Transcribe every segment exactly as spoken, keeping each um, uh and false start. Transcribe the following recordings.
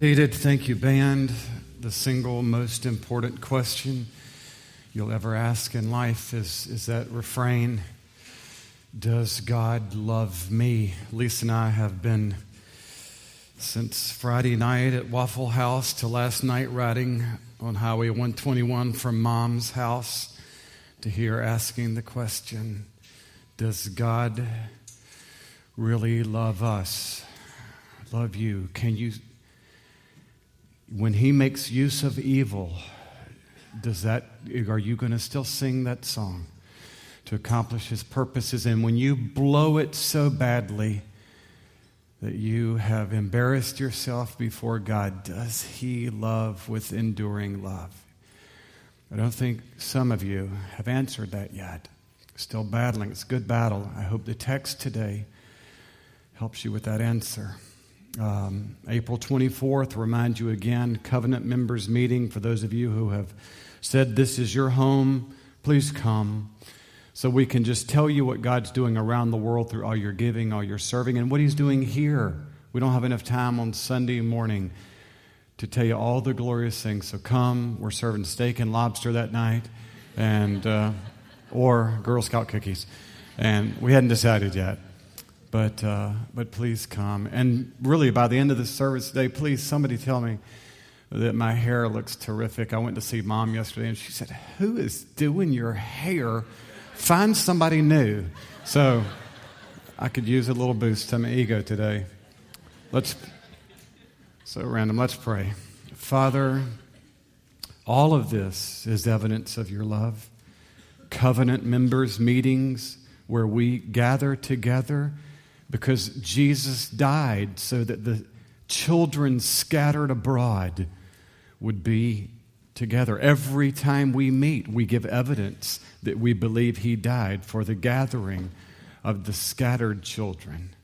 Seated. Thank you, band. The single most important question you'll ever ask in life is, is that refrain, does God love me? Lisa and I have been, since Friday night at Waffle House to last night, riding on Highway one twenty-one from Mom's house to here asking the question, does God really love us? Love you? Can you... When he makes use of evil, does that, are you going to still sing that song to accomplish his purposes? And when you blow it so badly that you have embarrassed yourself before God, does he love with enduring love? I don't think some of you have answered that yet. Still battling. It's a good battle. I hope the text today helps you with that answer. Um, April twenty-fourth, remind you again, covenant members meeting. For those of you who have said this is your home, please come so we can just tell you what God's doing around the world through all your giving, all your serving, and what he's doing here. We don't have enough time on Sunday morning to tell you all the glorious things. So come. We're serving steak and lobster that night, and uh, or Girl Scout cookies, and we hadn't decided yet. But uh, but please come. And really, by the end of the service today, please, somebody tell me that my hair looks terrific. I went to see Mom yesterday, and she said, who is doing your hair? Find somebody new. So I could use a little boost to my ego today. Let's, so random, let's pray. Father, all of this is evidence of your love. Covenant members meetings where we gather together because Jesus died so that the children scattered abroad would be together. Every time we meet, we give evidence that we believe he died for the gathering of the scattered children.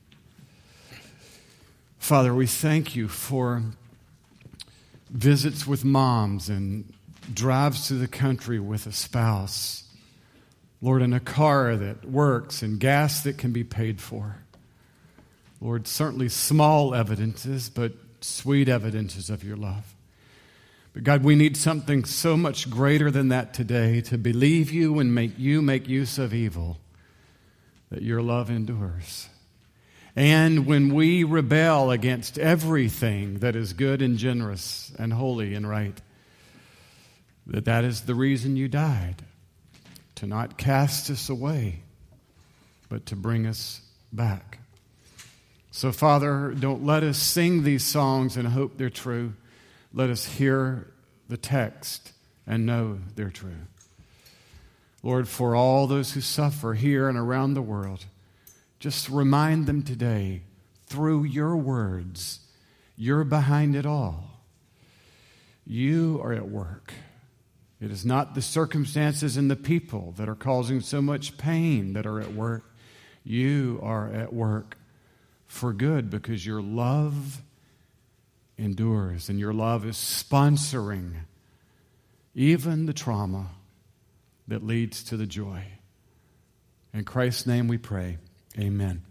Father, we thank you for visits with moms and drives to the country with a spouse. Lord, in a car that works and gas that can be paid for. Lord, certainly small evidences, but sweet evidences of your love. But God, we need something so much greater than that today, to believe you and make you make use of evil, that your love endures. And when we rebel against everything that is good and generous and holy and right, that that is the reason you died, to not cast us away, but to bring us back. So, Father, don't let us sing these songs and hope they're true. Let us hear the text and know they're true. Lord, for all those who suffer here and around the world, just remind them today, through your words, you're behind it all. You are at work. It is not the circumstances and the people that are causing so much pain that are at work. You are at work for good, because your love endures and your love is sponsoring even the trauma that leads to the joy. In Christ's name we pray. Amen.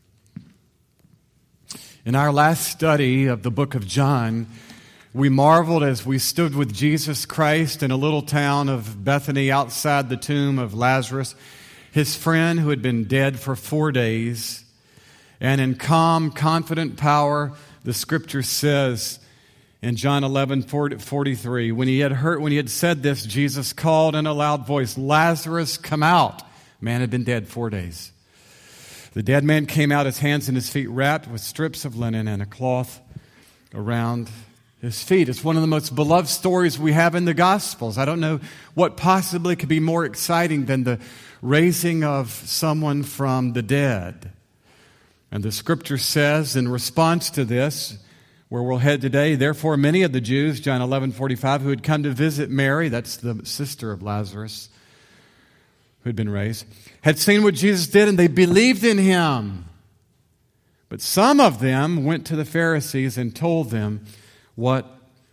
In our last study of the book of John, we marveled as we stood with Jesus Christ in a little town of Bethany outside the tomb of Lazarus, his friend who had been dead for four days. And in calm, confident power, the Scripture says in John eleven forty-three, when he had heard, when he had said this, Jesus called in a loud voice, Lazarus, come out. Man had been dead four days. The dead man came out, his hands and his feet wrapped with strips of linen and a cloth around his feet. It's one of the most beloved stories we have in the Gospels. I don't know what possibly could be more exciting than the raising of someone from the dead. And the Scripture says in response to this, where we'll head today, therefore many of the Jews, John eleven forty-five, who had come to visit Mary, that's the sister of Lazarus, who had been raised, had seen what Jesus did, and they believed in him. But some of them went to the Pharisees and told them what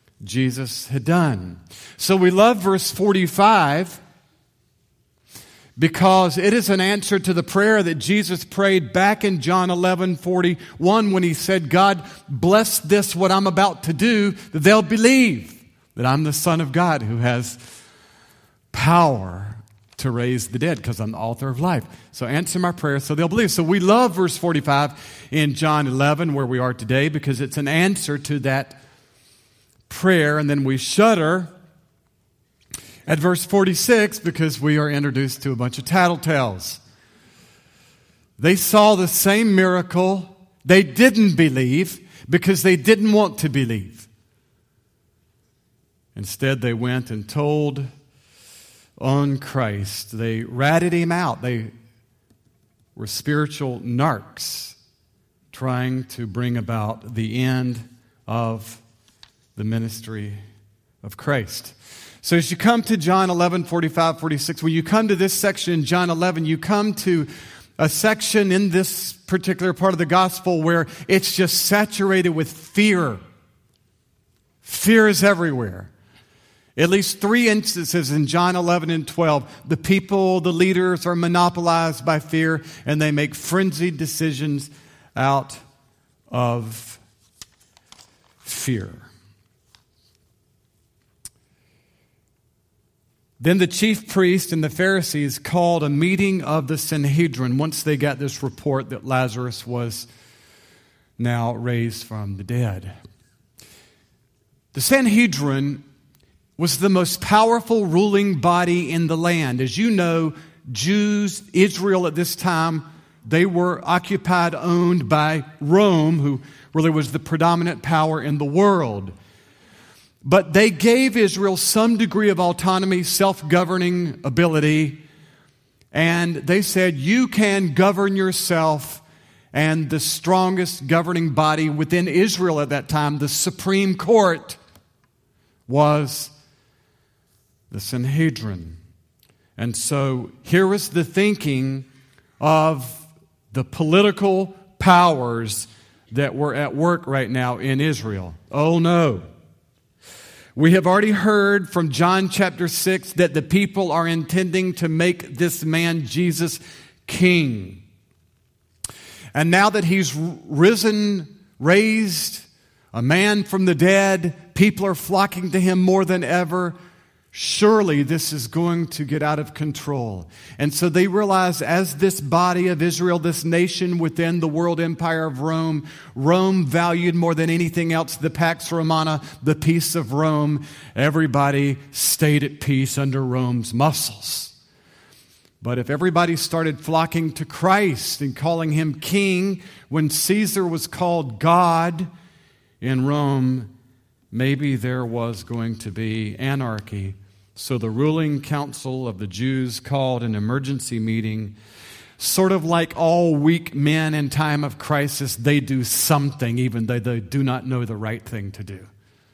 Jesus had done. So we love verse forty-five, because it is an answer to the prayer that Jesus prayed back in John eleven forty-one when he said, God, bless this, what I'm about to do, that they'll believe that I'm the Son of God who has power to raise the dead because I'm the author of life. So answer my prayer so they'll believe. So we love verse forty-five in John eleven where we are today because it's an answer to that prayer. And then we shudder at verse forty-six because we are introduced to a bunch of tattletales. They saw the same miracle. They didn't believe because they didn't want to believe. Instead, they went and told on Christ. They ratted him out. They were spiritual narcs trying to bring about the end of the ministry of Christ. So as you come to John eleven, forty-five, forty-six, when you come to this section in John eleven, you come to a section in this particular part of the gospel where it's just saturated with fear. Fear is everywhere. At least three instances in John eleven and twelve, the people, the leaders are monopolized by fear and they make frenzied decisions out of fear. Then the chief priest and the Pharisees called a meeting of the Sanhedrin once they got this report that Lazarus was now raised from the dead. The Sanhedrin was the most powerful ruling body in the land. As you know, Jews, Israel at this time, they were occupied, owned by Rome, who really was the predominant power in the world. But they gave Israel some degree of autonomy, self-governing ability, and they said, you can govern yourself. And the strongest governing body within Israel at that time, the Supreme Court, was the Sanhedrin. And so here was the thinking of the political powers that were at work right now in Israel. Oh no. We have already heard from John chapter six that the people are intending to make this man Jesus king. And now that he's risen, raised, a man from the dead, people are flocking to him more than ever. Surely this is going to get out of control. And so they realize as this body of Israel, this nation within the world empire of Rome, Rome valued more than anything else the Pax Romana, the peace of Rome. Everybody stayed at peace under Rome's muscles. But if everybody started flocking to Christ and calling him king when Caesar was called God in Rome, maybe there was going to be anarchy. So the ruling council of the Jews called an emergency meeting. Sort of like all weak men in time of crisis, they do something even though they do not know the right thing to do.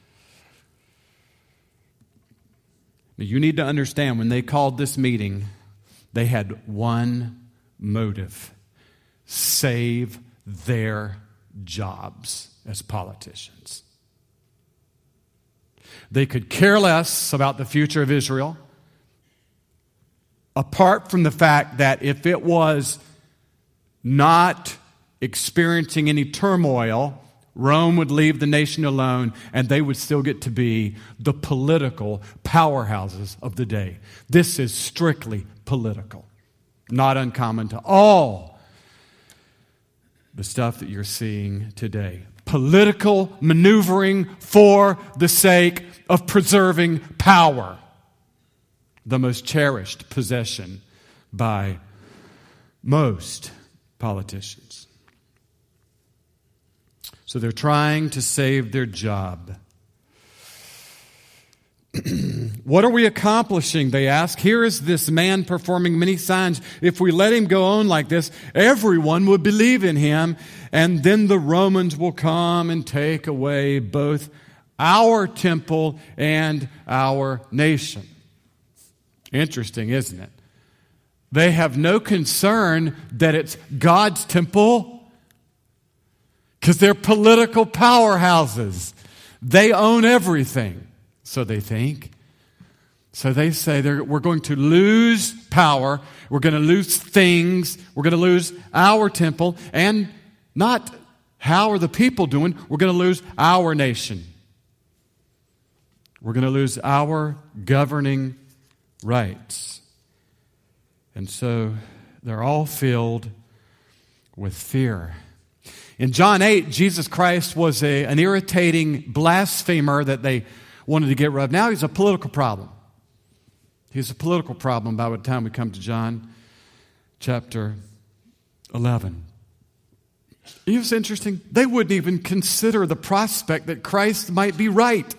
Now, you need to understand, when they called this meeting, they had one motive: save their jobs as politicians. They could care less about the future of Israel, apart from the fact that if it was not experiencing any turmoil, Rome would leave the nation alone and they would still get to be the political powerhouses of the day. This is strictly political, not uncommon to all the stuff that you're seeing today. Political maneuvering for the sake of preserving power, the most cherished possession by most politicians. So they're trying to save their job. What are we accomplishing? They ask. Here is this man performing many signs. If we let him go on like this, everyone would believe in him, and then the Romans will come and take away both our temple and our nation. Interesting, isn't it? They have no concern that it's God's temple because they're political powerhouses. They own everything. So they think. So they say we're going to lose power, we're going to lose things, we're going to lose our temple, and not how are the people doing, we're going to lose our nation. We're going to lose our governing rights. And so they're all filled with fear. In John eight, Jesus Christ was a, an irritating blasphemer that they wanted to get rid of. Now he's a political problem. He's a political problem by the time we come to John chapter eleven. You know what's interesting? They wouldn't even consider the prospect that Christ might be right.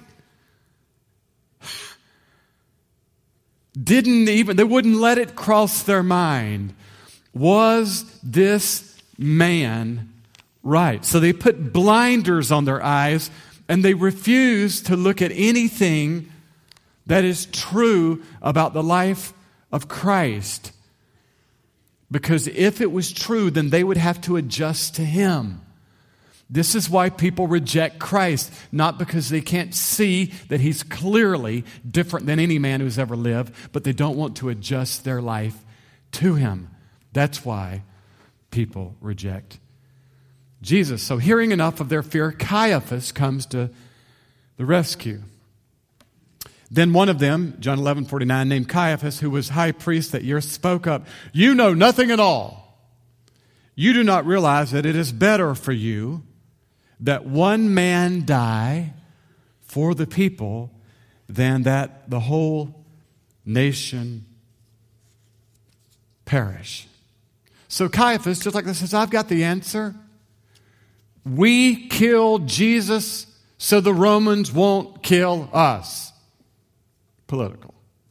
Didn't even, they wouldn't let it cross their mind. Was this man right? So they put blinders on their eyes and they refuse to look at anything that is true about the life of Christ. Because if it was true, then they would have to adjust to Him. This is why people reject Christ, not because they can't see that He's clearly different than any man who's ever lived, but they don't want to adjust their life to Him. That's why people reject Jesus. So hearing enough of their fear, Caiaphas comes to the rescue. Then one of them, John eleven forty-nine, named Caiaphas, who was high priest that year, spoke up, "You know nothing at all. You do not realize that it is better for you that one man die for the people than that the whole nation perish." So Caiaphas, just like this, says, I've got the answer. We killed Jesus so the Romans won't kill us. Political.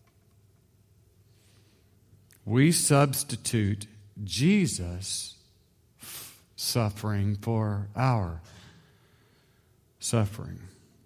We substitute Jesus' suffering for our suffering.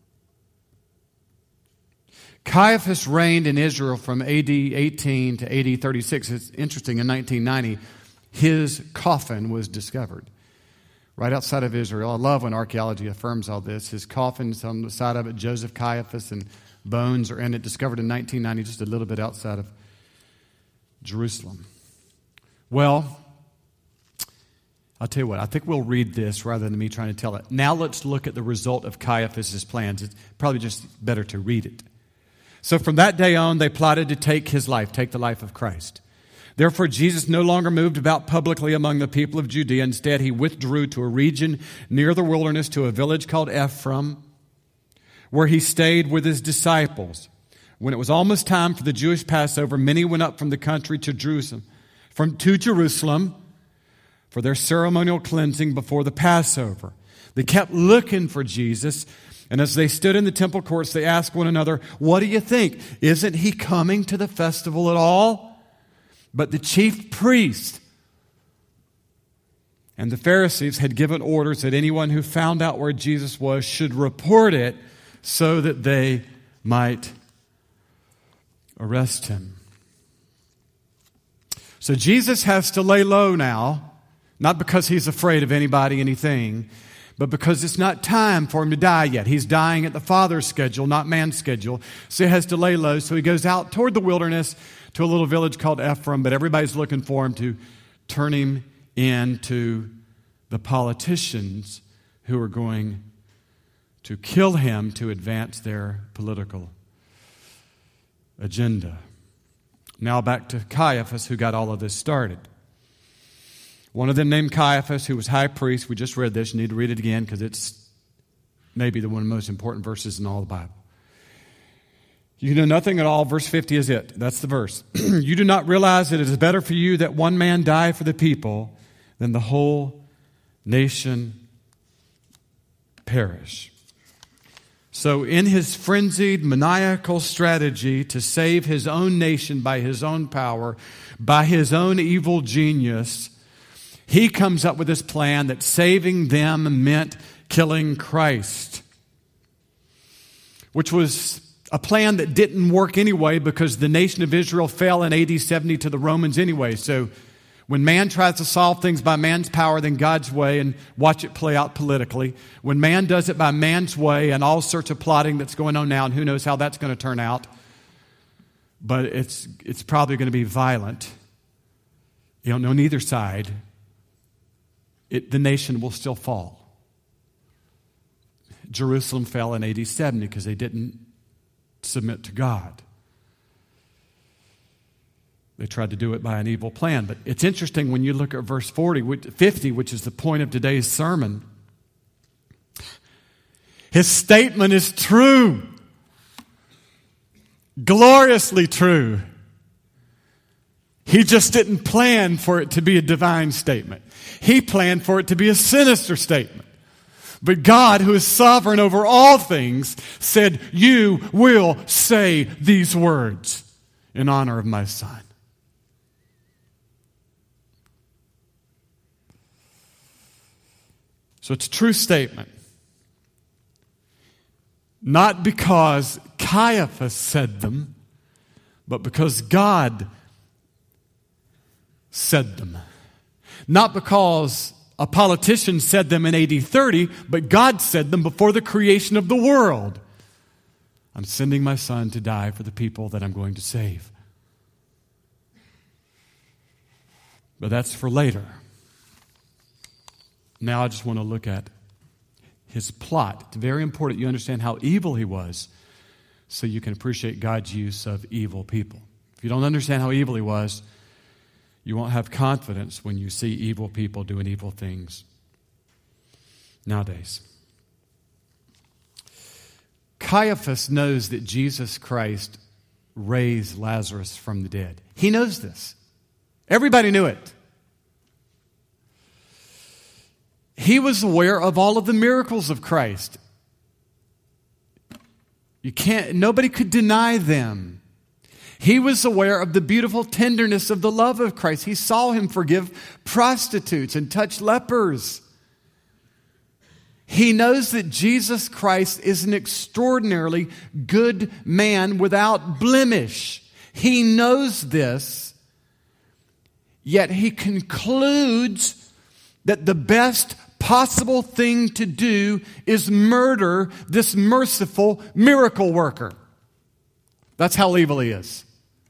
Caiaphas reigned in Israel from A D eighteen to A D thirty-six. It's interesting, in nineteen ninety, his coffin was discovered right outside of Israel. I love when archaeology affirms all this. His coffin's on the side of it, Joseph Caiaphas, and bones are in it, discovered in nineteen ninety, just a little bit outside of Jerusalem. Well, I'll tell you what, I think we'll read this rather than me trying to tell it. Now let's look at the result of Caiaphas' plans. It's probably just better to read it. So from that day on, they plotted to take his life, take the life of Christ. Therefore, Jesus no longer moved about publicly among the people of Judea. Instead, he withdrew to a region near the wilderness, to a village called Ephraim, where he stayed with his disciples. When it was almost time for the Jewish Passover, many went up from the country to Jerusalem, from to Jerusalem for their ceremonial cleansing before the Passover. They kept looking for Jesus, and as they stood in the temple courts, they asked one another, "What do you think? Isn't he coming to the festival at all?" But the chief priest and the Pharisees had given orders that anyone who found out where Jesus was should report it so that they might arrest him. So Jesus has to lay low now, not because he's afraid of anybody, anything, but because it's not time for him to die yet. He's dying at the Father's schedule, not man's schedule. So he has to lay low. So he goes out toward the wilderness to a little village called Ephraim, but everybody's looking for him to turn him into the politicians who are going to kill him to advance their political agenda. Now back to Caiaphas, who got all of this started. One of them named Caiaphas, who was high priest. We just read this. You need to read it again because it's maybe the one of the most important verses in all the Bible. You know nothing at all. Verse fifty is it. That's the verse. You do not realize that it is better for you that one man die for the people than the whole nation perish. So in his frenzied, maniacal strategy to save his own nation by his own power, by his own evil genius, he comes up with this plan that saving them meant killing Christ, which was a plan that didn't work anyway because the nation of Israel fell in A D seventy to the Romans anyway. So when man tries to solve things by man's power, then God's way, and watch it play out politically. When man does it by man's way and all sorts of plotting that's going on now, and who knows how that's going to turn out, but it's it's probably going to be violent. You don't know on either side. It, the nation will still fall. Jerusalem fell in A D seventy because they didn't submit to God. They tried to do it by an evil plan. But it's interesting when you look at verse forty, fifty, which is the point of today's sermon. His statement is true. Gloriously true. He just didn't plan for it to be a divine statement. He planned for it to be a sinister statement. But God, who is sovereign over all things, said, you will say these words in honor of my Son. So it's a true statement. Not because Caiaphas said them, but because God said them. Not because a politician said them in A D thirty, but God said them before the creation of the world. I'm sending my Son to die for the people that I'm going to save. But that's for later. Now I just want to look at his plot. It's very important you understand how evil he was so you can appreciate God's use of evil people. If you don't understand how evil he was, you won't have confidence when you see evil people doing evil things nowadays. Caiaphas knows that Jesus Christ raised Lazarus from the dead. He knows this. Everybody knew it. He was aware of all of the miracles of Christ. You can't, nobody could deny them. He was aware of the beautiful tenderness of the love of Christ. He saw him forgive prostitutes and touch lepers. He knows that Jesus Christ is an extraordinarily good man without blemish. He knows this, yet he concludes that the best possible thing to do is murder this merciful miracle worker. That's how evil he is.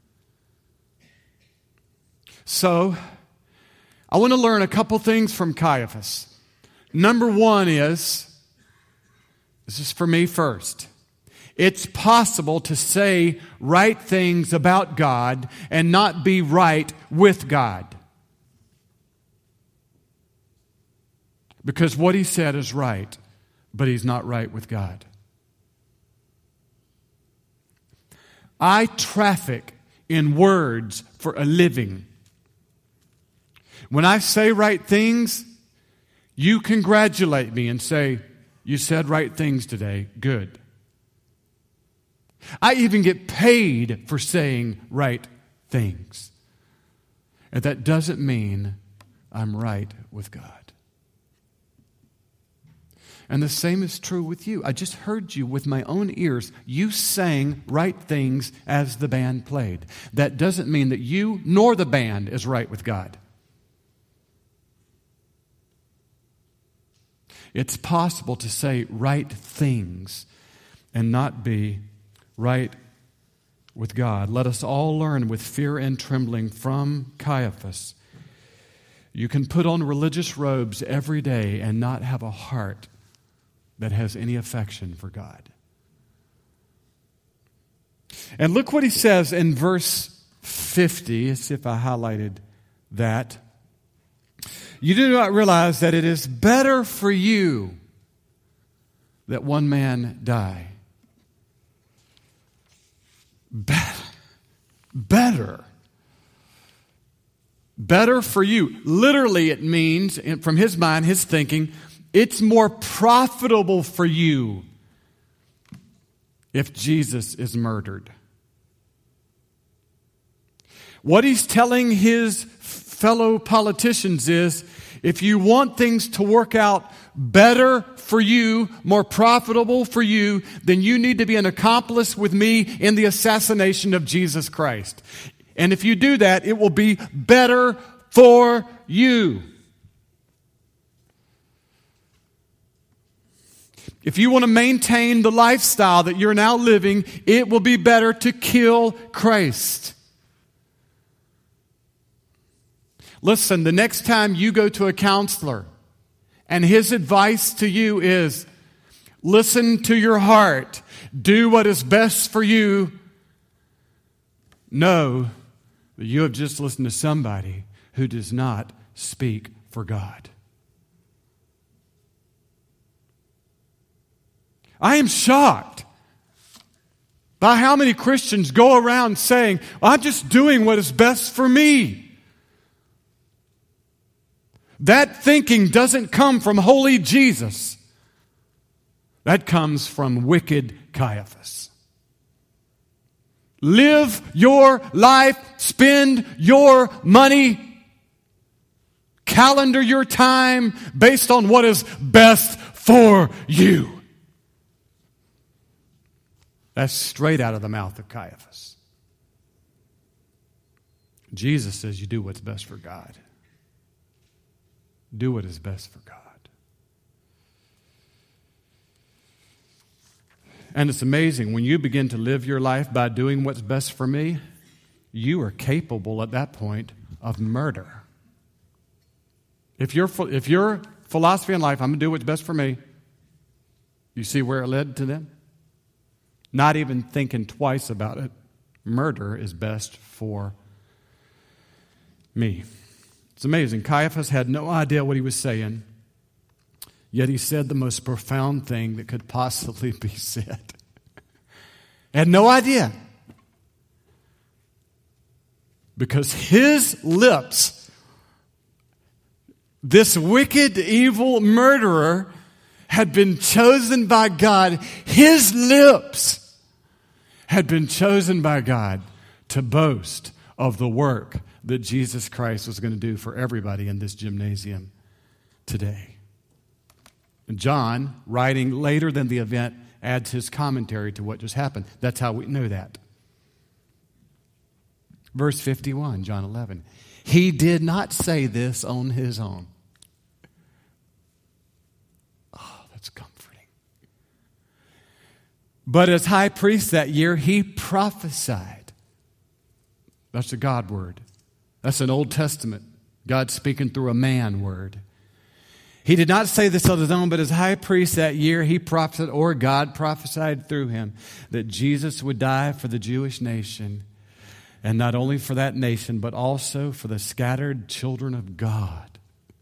So, I want to learn a couple things from Caiaphas. Number one is, this is for me first, it's possible to say right things about God and not be right with God. Because what he said is right, but he's not right with God. I traffic in words for a living. When I say right things, you congratulate me and say, you said right things today. Good. I even get paid for saying right things. And that doesn't mean I'm right with God. And the same is true with you. I just heard you with my own ears. You sang right things as the band played. That doesn't mean that you nor the band is right with God. It's possible to say right things and not be right with God. Let us all learn with fear and trembling from Caiaphas. You can put on religious robes every day and not have a heart that has any affection for God. And look what he says in verse fifty. Let's see if I highlighted that. You do not realize that it is better for you that one man die. Be- better. Better for you. Literally it means, from his mind, his thinking, it's more profitable for you if Jesus is murdered. What he's telling his fellow politicians is, if you want things to work out better for you, more profitable for you, then you need to be an accomplice with me in the assassination of Jesus Christ. And if you do that, it will be better for you. if you want to maintain the lifestyle that you're now living, it will be better to kill Christ. Listen, the next time you go to a counselor and his advice to you is, listen to your heart, do what is best for you, know that you have just listened to somebody who does not speak for God. I am shocked by how many Christians go around saying, I'm just doing what is best for me. That thinking doesn't come from holy Jesus. That comes from wicked Caiaphas. Live your life, spend your money, calendar your time based on what is best for you. That's straight out of the mouth of Caiaphas. Jesus says you do what's best for God. Do what is best for God. And it's amazing, when you begin to live your life by doing what's best for me, you are capable at that point of murder. If your, if your philosophy in life, I'm going to do what's best for me, you see where it led to them? Not even thinking twice about it. Murder is best for me. It's amazing. Caiaphas had no idea what he was saying, yet he said the most profound thing that could possibly be said. Had no idea. Because his lips, this wicked, evil murderer, had been chosen by God. His lips had been chosen by God to boast of the work that Jesus Christ was going to do for everybody in this gymnasium today. And John, writing later than the event, adds his commentary to what just happened. That's how we know that. Verse fifty-one, John eleven. He did not say this on his own. Oh, that's comforting. But as high priest that year, he prophesied. That's a God word. That's an Old Testament. God speaking through a man word. He did not say this on his own, but as high priest that year, he prophesied, or God prophesied through him, that Jesus would die for the Jewish nation. And not only for that nation, but also for the scattered children of God.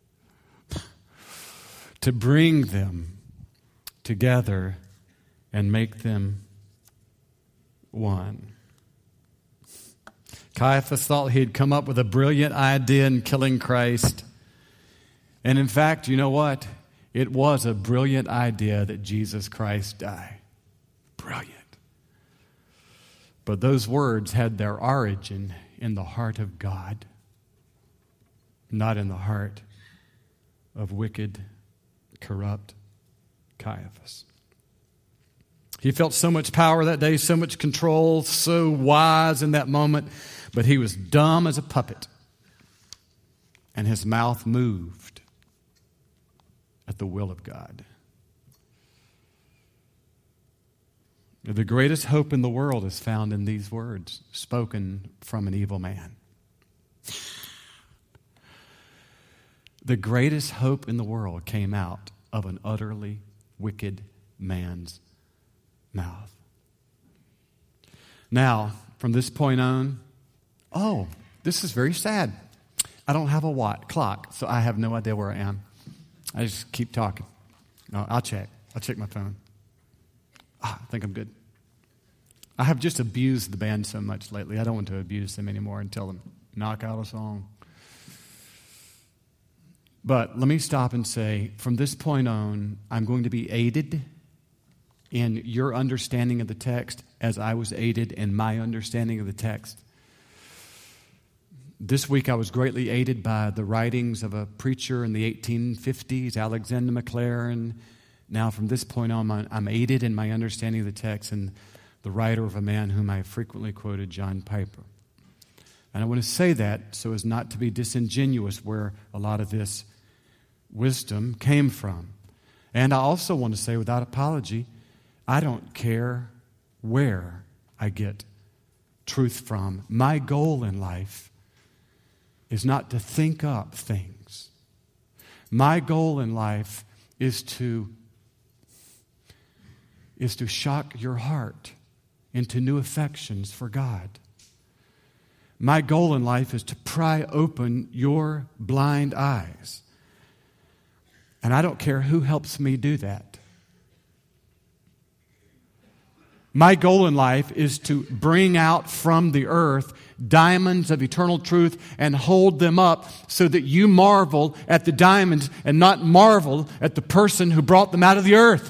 To bring them together and make them one. Caiaphas thought he had come up with a brilliant idea in killing Christ. And in fact, you know what? It was a brilliant idea that Jesus Christ die. Brilliant. But those words had their origin in the heart of God, not in the heart of wicked, corrupt Caiaphas. He felt so much power that day, so much control, so wise in that moment, but he was dumb as a puppet. And his mouth moved at the will of God. The greatest hope in the world is found in these words, spoken from an evil man. The greatest hope in the world came out of an utterly wicked man's mouth. Now, from this point on, oh, this is very sad. I don't have a watt clock, so I have no idea where I am. I just keep talking. No, I'll check. I'll check my phone. Ah, I think I'm good. I have just abused the band so much lately. I don't want to abuse them anymore and tell them, knock out a song. But let me stop and say, from this point on, I'm going to be aided in your understanding of the text as I was aided in my understanding of the text. This week I was greatly aided by the writings of a preacher in the eighteen fifties, Alexander McLaren. Now from this point on, I'm aided in my understanding of the text and the writer of a man whom I frequently quoted, John Piper. And I want to say that so as not to be disingenuous where a lot of this wisdom came from. And I also want to say without apology, I don't care where I get truth from. My goal in life is not to think up things. My goal in life is to, is to shock your heart into new affections for God. My goal in life is to pry open your blind eyes. And I don't care who helps me do that. My goal in life is to bring out from the earth diamonds of eternal truth and hold them up so that you marvel at the diamonds and not marvel at the person who brought them out of the earth.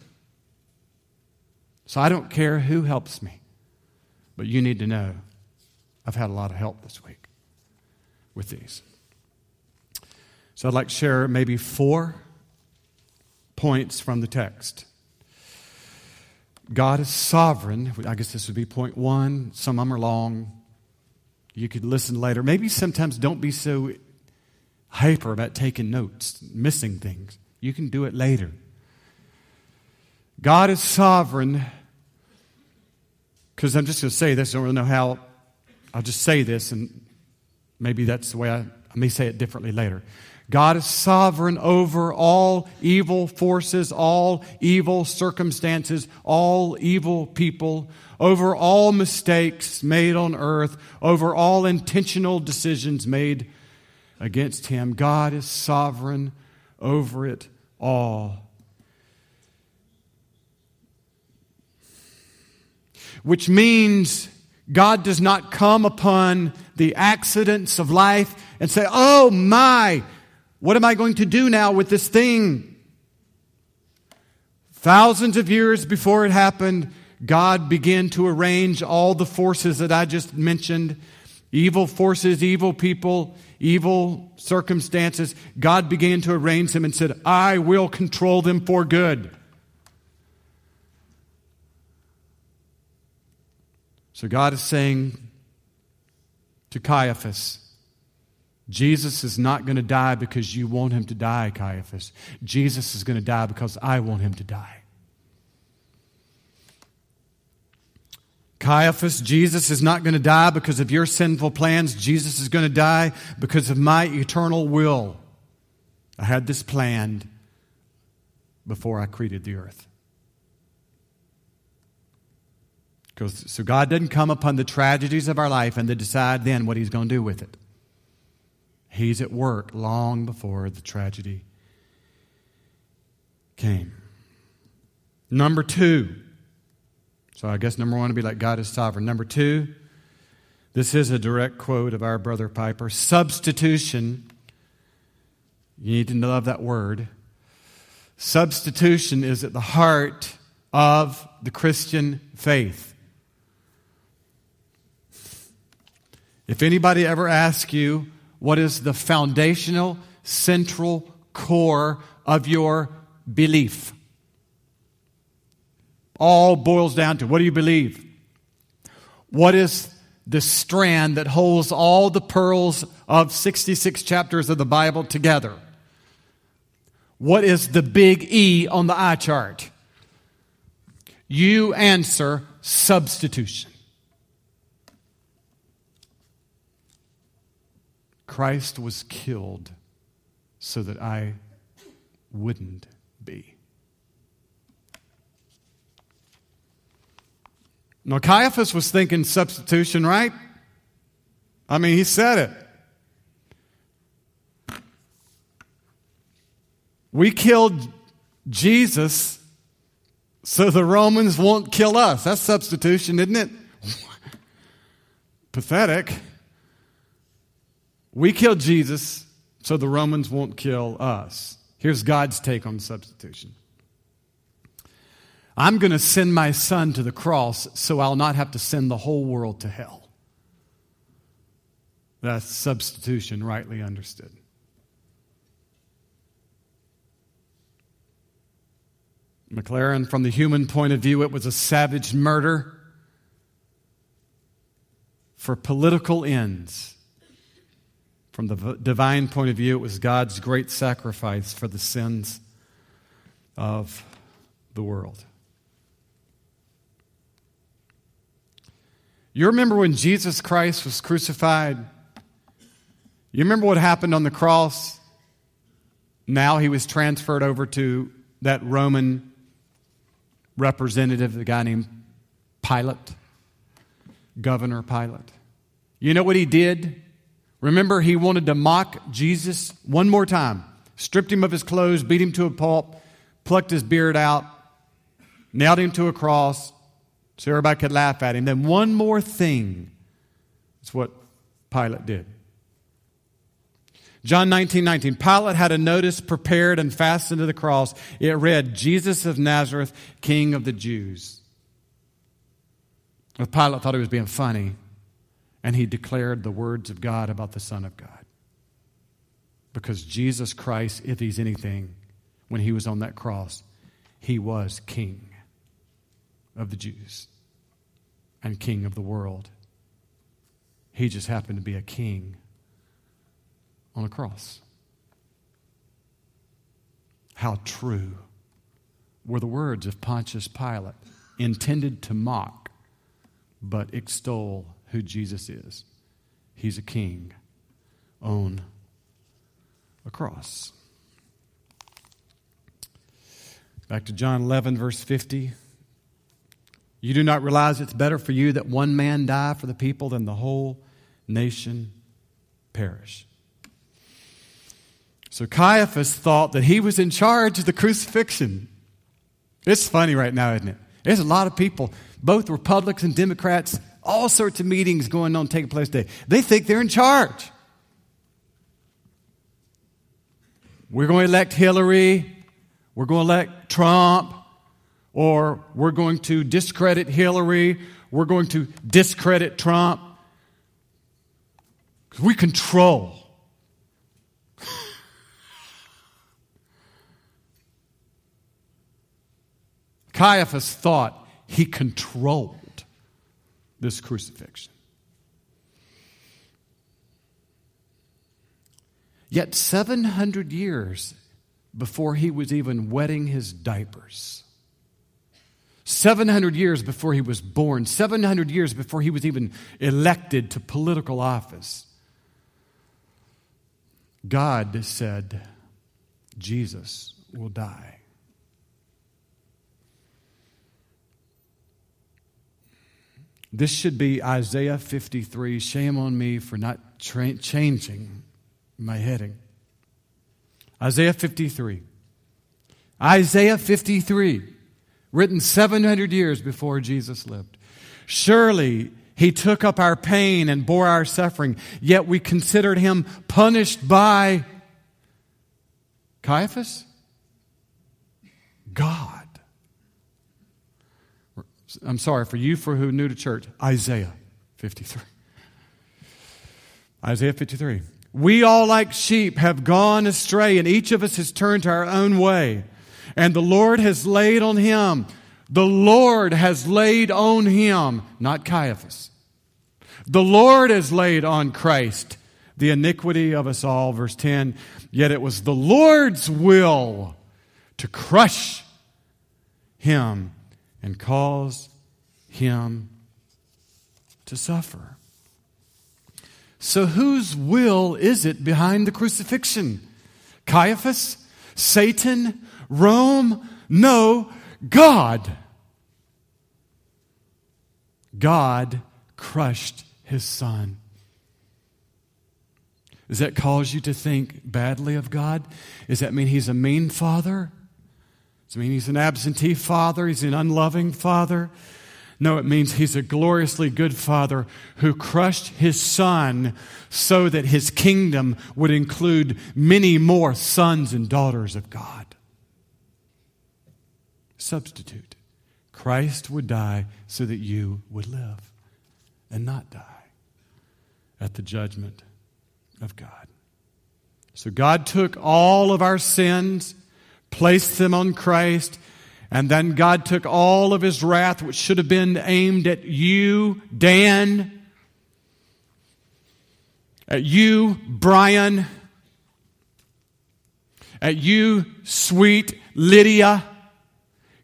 So I don't care who helps me, but you need to know I've had a lot of help this week with these. So I'd like to share maybe four points from the text. God is sovereign. I guess this would be point one. Some of them are long. You could listen later. Maybe sometimes don't be so hyper about taking notes, missing things. You can do it later. God is sovereign. Because I'm just going to say this. I don't really know how. I'll just say this, and maybe that's the way I, I may say it differently later. God is sovereign over all evil forces, all evil circumstances, all evil people, over all mistakes made on earth, over all intentional decisions made against Him. God is sovereign over it all. Which means God does not come upon the accidents of life and say, oh my, what am I going to do now with this thing? Thousands of years before it happened, God began to arrange all the forces that I just mentioned. Evil forces, evil people, evil circumstances. God began to arrange them and said, I will control them for good. So God is saying to Caiaphas, Jesus is not going to die because you want him to die, Caiaphas. Jesus is going to die because I want him to die. Caiaphas, Jesus is not going to die because of your sinful plans. Jesus is going to die because of my eternal will. I had this planned before I created the earth. Because, so God doesn't come upon the tragedies of our life and then decide then what He's going to do with it. He's at work long before the tragedy came. Number two. So I guess number one would be like God is sovereign. Number two, this is a direct quote of our brother Piper. Substitution. You need to love that word. Substitution is at the heart of the Christian faith. If anybody ever asks you, what is the foundational, central core of your belief? All boils down to, what do you believe? What is the strand that holds all the pearls of sixty-six chapters of the Bible together? What is the big E on the eye chart? You answer substitution. Christ was killed so that I wouldn't be. Now, Caiaphas was thinking substitution, right? I mean, he said it. We killed Jesus so the Romans won't kill us. That's substitution, isn't it? Pathetic. We killed Jesus so the Romans won't kill us. Here's God's take on substitution. I'm going to send my son to the cross so I'll not have to send the whole world to hell. That's substitution rightly understood. McLaren, from the human point of view, it was a savage murder for political ends. From the divine point of view, it was God's great sacrifice for the sins of the world. You remember when Jesus Christ was crucified? You remember what happened on the cross? Now he was transferred over to that Roman representative, the guy named Pilate, Governor Pilate. You know what he did? Remember, he wanted to mock Jesus one more time. Stripped him of his clothes, beat him to a pulp, plucked his beard out, nailed him to a cross so everybody could laugh at him. Then one more thing is what Pilate did. John nineteen nineteen. Pilate had a notice prepared and fastened to the cross. It read, Jesus of Nazareth, King of the Jews. But Pilate thought he was being funny, and he declared the words of God about the Son of God. Because Jesus Christ, if he's anything, when he was on that cross, he was King of the Jews and King of the world. He just happened to be a king on a cross. How true were the words of Pontius Pilate, intended to mock, but extol who Jesus is. He's a king on a cross. Back to John eleven, verse fifty. You do not realize it's better for you that one man die for the people than the whole nation perish. So Caiaphas thought that he was in charge of the crucifixion. It's funny right now, isn't it? There's a lot of people, both Republicans and Democrats, all sorts of meetings going on, taking place today. They think they're in charge. We're going to elect Hillary. We're going to elect Trump. Or we're going to discredit Hillary. We're going to discredit Trump. Because we control. Caiaphas thought he controlled this crucifixion. Yet seven hundred years before he was even wetting his diapers, seven hundred years before he was born, seven hundred years before he was even elected to political office, God said, Jesus will die. This should be Isaiah fifty-three. Shame on me for not tra- changing my heading. Isaiah fifty-three. Isaiah fifty-three, written seven hundred years before Jesus lived. Surely he took up our pain and bore our suffering, yet we considered him punished by Caiaphas? God. I'm sorry, for you for who are new to church, Isaiah fifty-three. Isaiah fifty-three. We all like sheep have gone astray, and each of us has turned to our own way. And the Lord has laid on him, the Lord has laid on him, not Caiaphas. The Lord has laid on Christ the iniquity of us all. Verse ten, yet it was the Lord's will to crush him and cause him to suffer. So whose will is it behind the crucifixion? Caiaphas? Satan? Rome? No, God. God crushed his Son. Does that cause you to think badly of God? Does that mean he's a mean father? Does it mean he's an absentee father? He's an unloving father? No, it means he's a gloriously good father who crushed his Son so that his kingdom would include many more sons and daughters of God. Substitute. Christ would die so that you would live and not die at the judgment of God. So God took all of our sins, placed them on Christ, and then God took all of his wrath, which should have been aimed at you, Dan, at you, Brian, at you, sweet Lydia,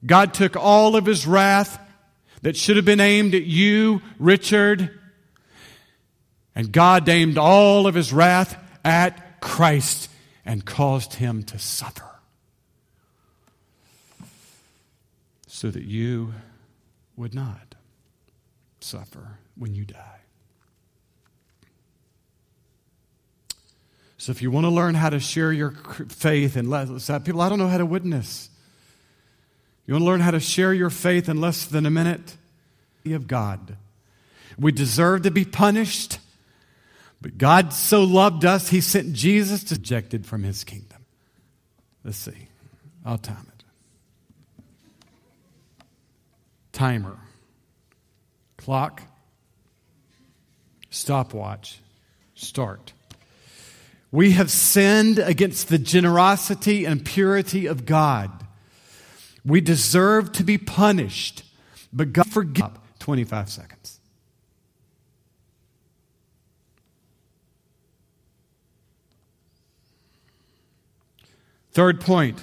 God took all of His wrath that should have been aimed at you, Richard, and God aimed all of His wrath at Christ and caused Him to suffer so that you would not suffer when you die. So if you want to learn how to share your faith in less, people, I don't know how to witness. You want to learn how to share your faith in less than a minute? Of God. We deserve to be punished, but God so loved us, He sent Jesus to ejected from His kingdom. Let's see. I'll time it. Timer. Clock. Stopwatch. Start. We have sinned against the generosity and purity of God. We deserve to be punished, but God forgive. twenty-five seconds. Third point.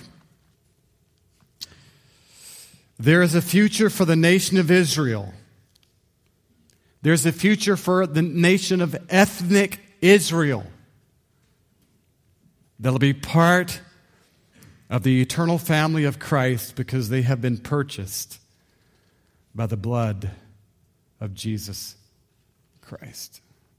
There is a future for the nation of Israel. There's a future for the nation of ethnic Israel. They'll be part of the eternal family of Christ because they have been purchased by the blood of Jesus Christ.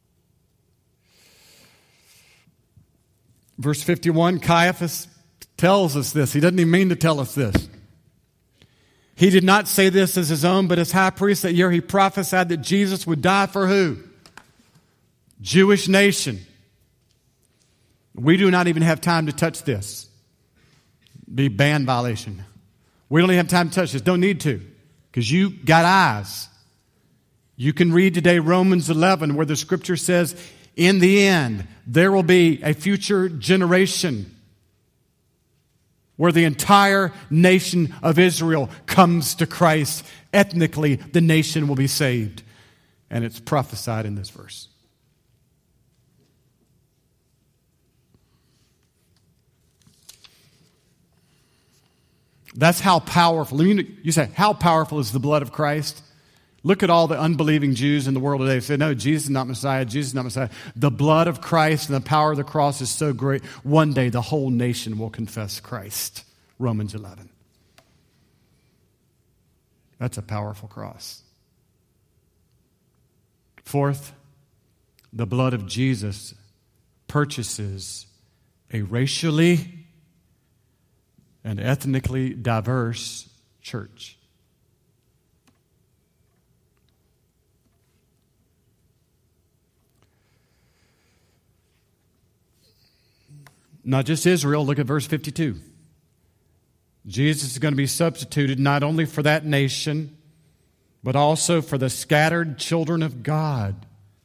Verse fifty-one, Caiaphas tells us this. He doesn't even mean to tell us this. He did not say this as his own, but as high priest that year he prophesied that Jesus would die for who? Jewish nation. We do not even have time to touch this. Be ban violation. We don't even have time to touch this. Don't need to, because you got eyes. You can read today Romans eleven, where the scripture says, in the end, there will be a future generation where the entire nation of Israel comes to Christ. Ethnically, the nation will be saved. And it's prophesied in this verse. That's how powerful. You say, how powerful is the blood of Christ? Look at all the unbelieving Jews in the world today. They say, no, Jesus is not Messiah. Jesus is not Messiah. The blood of Christ and the power of the cross is so great. One day the whole nation will confess Christ. Romans eleven. That's a powerful cross. Fourth, the blood of Jesus purchases a racially and ethnically diverse church. Not just Israel. Look at verse fifty-two. Jesus is going to be substituted not only for that nation, but also for the scattered children of God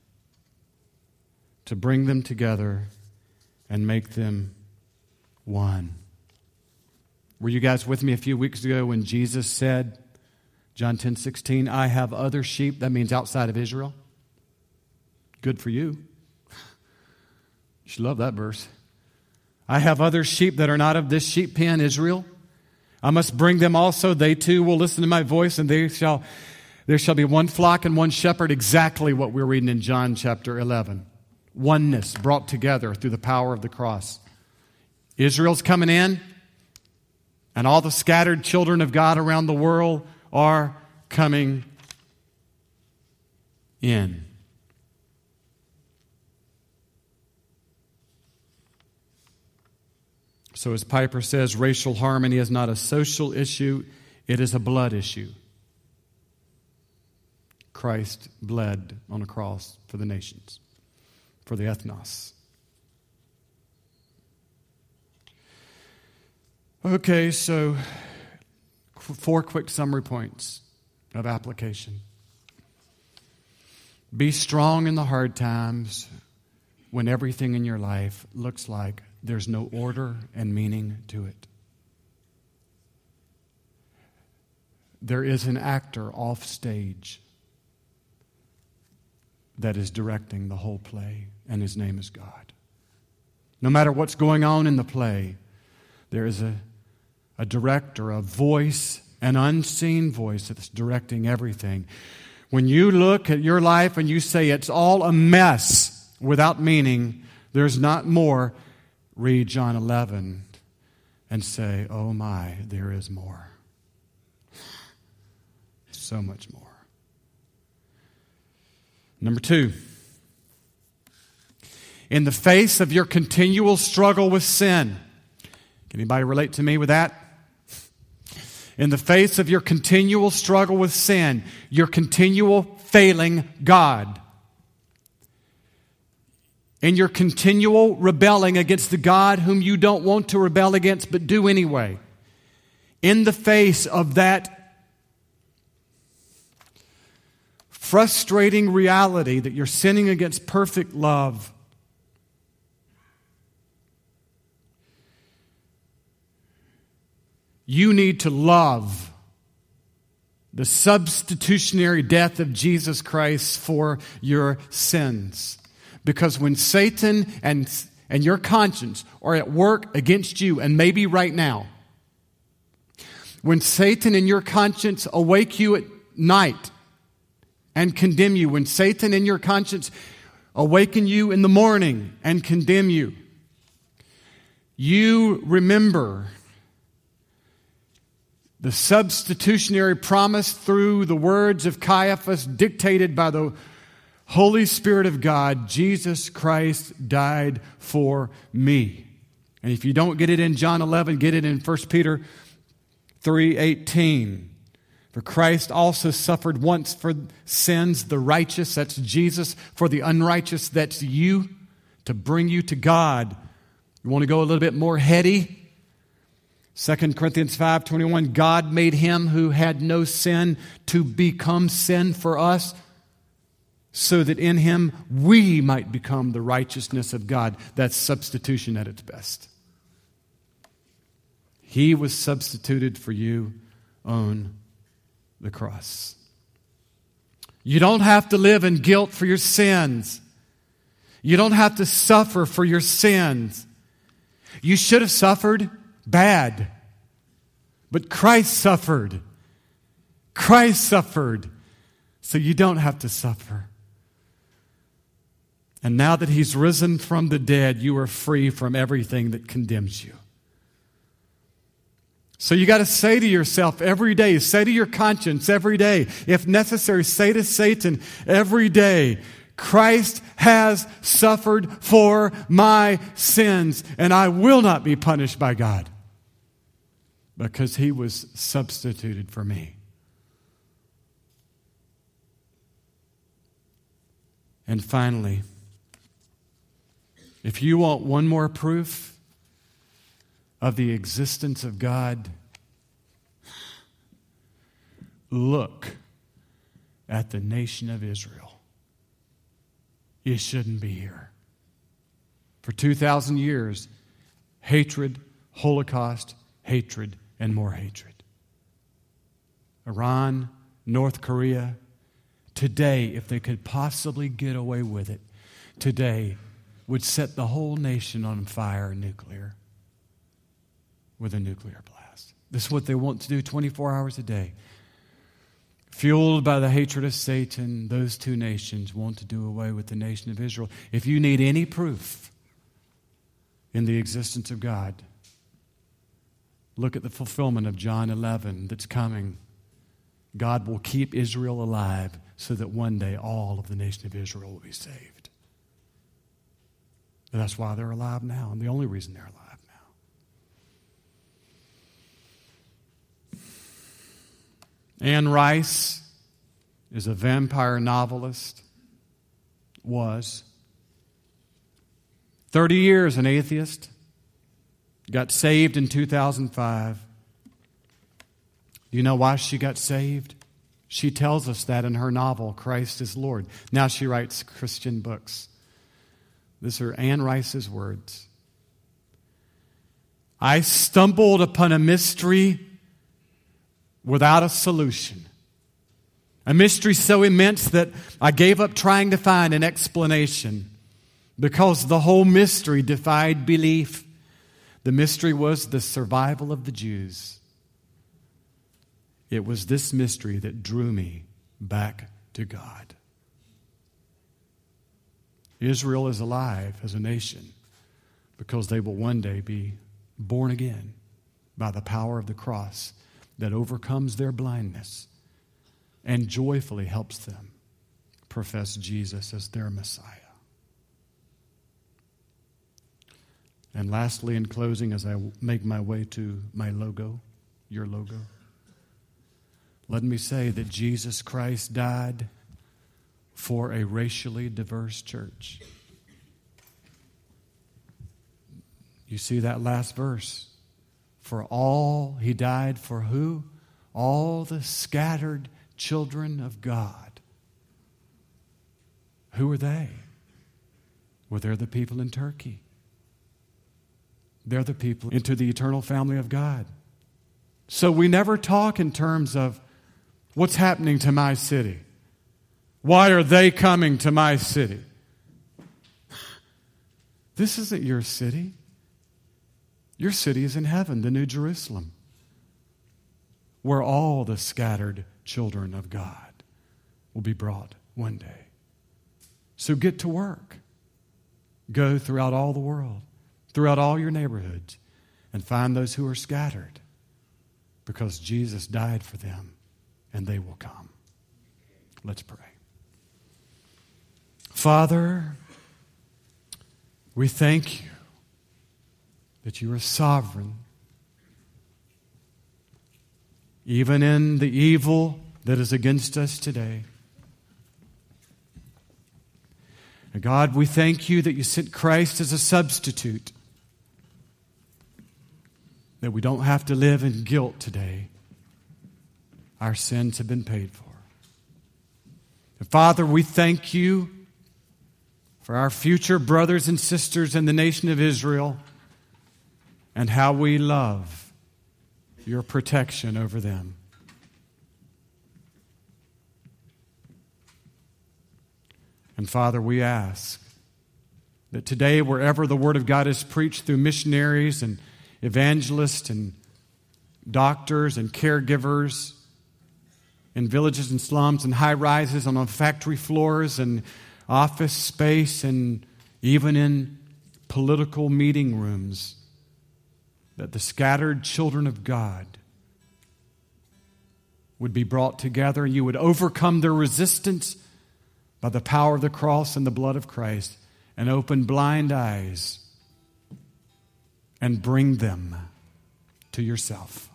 to bring them together and make them one. Were you guys with me a few weeks ago when Jesus said, John ten sixteen, I have other sheep? That means outside of Israel. Good for you. You should love that verse. I have other sheep that are not of this sheep pen, Israel. I must bring them also. They too will listen to my voice, and they shall, there shall be one flock and one shepherd. Exactly what we're reading in John chapter eleven. Oneness brought together through the power of the cross. Israel's coming in, and all the scattered children of God around the world are coming in. So as Piper says, racial harmony is not a social issue, it is a blood issue. Christ bled on a cross for the nations, for the ethnos. Okay, so four quick summary points of application. Be strong in the hard times when everything in your life looks like there's no order and meaning to it. There is an actor off stage that is directing the whole play, and his name is God. No matter what's going on in the play, there is a, a director, a voice an unseen voice that's directing everything. When you look at your life and you say it's all a mess without meaning, there's not more, read John eleven and say, oh my, there is more. So much more. Number two, in the face of your continual struggle with sin, can anybody relate to me with that? In the face of your continual struggle with sin, your continual failing God, in your continual rebelling against the God whom you don't want to rebel against but do anyway, in the face of that frustrating reality that you're sinning against perfect love, you need to love the substitutionary death of Jesus Christ for your sins. Because when Satan and, and your conscience are at work against you, and maybe right now, when Satan and your conscience awake you at night and condemn you, when Satan and your conscience awaken you in the morning and condemn you, you remember the substitutionary promise through the words of Caiaphas, dictated by the Holy Spirit of God: Jesus Christ died for me. And if you don't get it in John eleven, get it in First Peter three eighteen. For Christ also suffered once for sins, the righteous, that's Jesus, for the unrighteous, that's you, to bring you to God. You want to go a little bit more heady? Second Corinthians five twenty-one, God made him who had no sin to become sin for us, so that in him we might become the righteousness of God. That's substitution at its best. He was substituted for you on the cross. You don't have to live in guilt for your sins. You don't have to suffer for your sins. You should have suffered bad. But Christ suffered. Christ suffered. So you don't have to suffer. And now that He's risen from the dead, you are free from everything that condemns you. So you got to say to yourself every day, say to your conscience every day, if necessary, say to Satan every day, Christ has suffered for my sins, and I will not be punished by God because He was substituted for me. And finally, if you want one more proof of the existence of God, look at the nation of Israel. It shouldn't be here. For two thousand years, hatred, Holocaust, hatred, and more hatred. Iran, North Korea, today, if they could possibly get away with it, today would set the whole nation on fire nuclear. With a nuclear blast. This is what they want to do twenty-four hours a day. Fueled by the hatred of Satan, those two nations want to do away with the nation of Israel. If you need any proof in the existence of God, look at the fulfillment of John eleven that's coming. God will keep Israel alive so that one day all of the nation of Israel will be saved. And that's why they're alive now, and the only reason they're alive. Anne Rice is a vampire novelist. Was. thirty years an atheist. Got saved in two thousand five. Do you know why she got saved? She tells us that in her novel, Christ is Lord. Now she writes Christian books. These are Anne Rice's words. I stumbled upon a mystery without a solution. A mystery so immense that I gave up trying to find an explanation because the whole mystery defied belief. The mystery was the survival of the Jews. It was this mystery that drew me back to God. Israel is alive as a nation because they will one day be born again by the power of the cross that overcomes their blindness and joyfully helps them profess Jesus as their Messiah. And lastly, in closing, as I make my way to my logo, your logo, let me say that Jesus Christ died for a racially diverse church. You see that last verse? For all, he died for who? All the scattered children of God. Who are they? Well, they're the people in Turkey. They're the people into the eternal family of God. So we never talk in terms of what's happening to my city. Why are they coming to my city? This isn't your city. Your city is in heaven, the New Jerusalem, where all the scattered children of God will be brought one day. So get to work. Go throughout all the world, throughout all your neighborhoods, and find those who are scattered, because Jesus died for them, and they will come. Let's pray. Father, we thank you that you are sovereign, even in the evil that is against us today. And God, we thank you that you sent Christ as a substitute, that we don't have to live in guilt today. Our sins have been paid for. And Father, we thank you for our future brothers and sisters in the nation of Israel and how we love your protection over them. And Father, we ask that today, wherever the Word of God is preached through missionaries and evangelists and doctors and caregivers in villages and slums and high rises and on factory floors and office space and even in political meeting rooms, that the scattered children of God would be brought together and you would overcome their resistance by the power of the cross and the blood of Christ and open blind eyes and bring them to yourself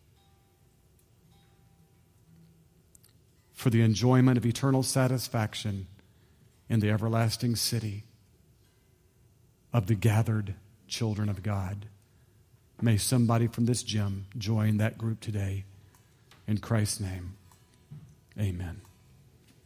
for the enjoyment of eternal satisfaction in the everlasting city of the gathered children of God. May somebody from this gym join that group today. In Christ's name, amen.